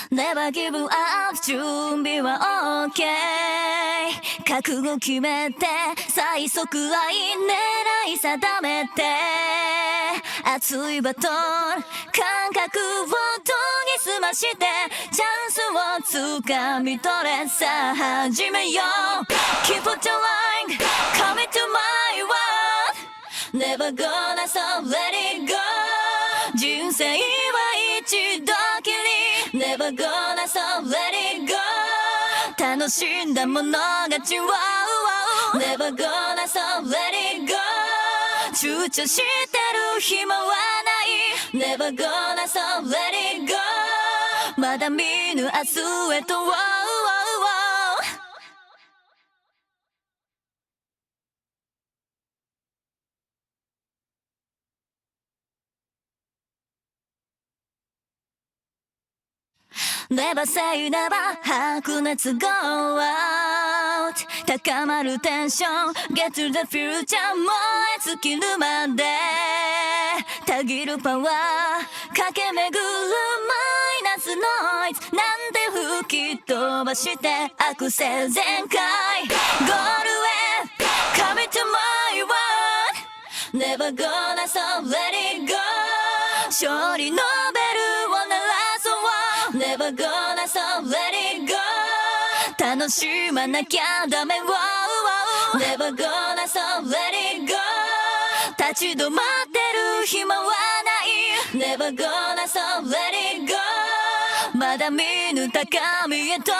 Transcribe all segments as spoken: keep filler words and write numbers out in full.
Never give up 準備は OK 覚悟決めて最速愛狙い定めて熱いバトン感覚を研ぎ澄ましてチャンスをつかみ取れさあ始めよう Keep it alive Commit to my word Never gonna stop let it go 人生は一度きり Never gonna stop let it go 楽しんだもの勝ち Wow wow Never gonna stop let it go 躊躇してる暇はない Never gonna stop let it go まだ見ぬ明日へと Wow wow wow Never say never 白熱 Go out 高まるテンション Get to the future 燃え尽きるまでたぎるパワー駆け巡るマイナスノイズなんて吹き飛ばしてアクセル全開ゴールへ Commit to my word Never gonna stop let it go 勝利のベルを鳴らそう Never gonna stop let it go 楽しまなきゃダメ wow, wow. Never gonna stop let it go 立ち止まってる暇はない Never gonna stop let it go まだ見ぬ高みへと wow, wow.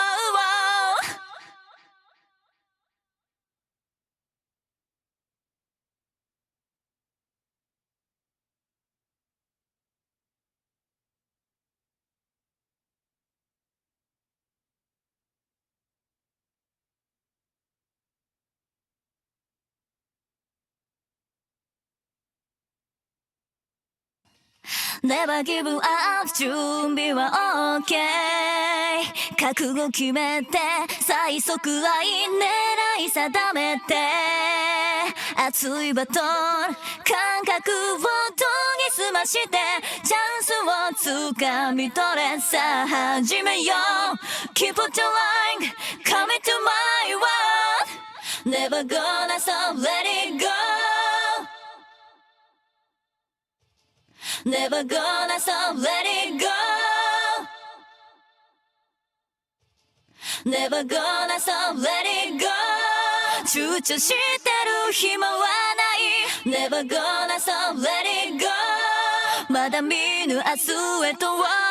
Never give up 準備は OK 覚悟決めて最速愛狙い定めて熱いバトン感覚を研ぎ澄ましてチャンスをつかみ取れさあ始めよう Keep it alive Commit to my word Never gonna stop let it go Never gonna stop let it go Never gonna stop let it go 躊躇してる暇はない Never gonna stop let it go まだ見ぬ明日へと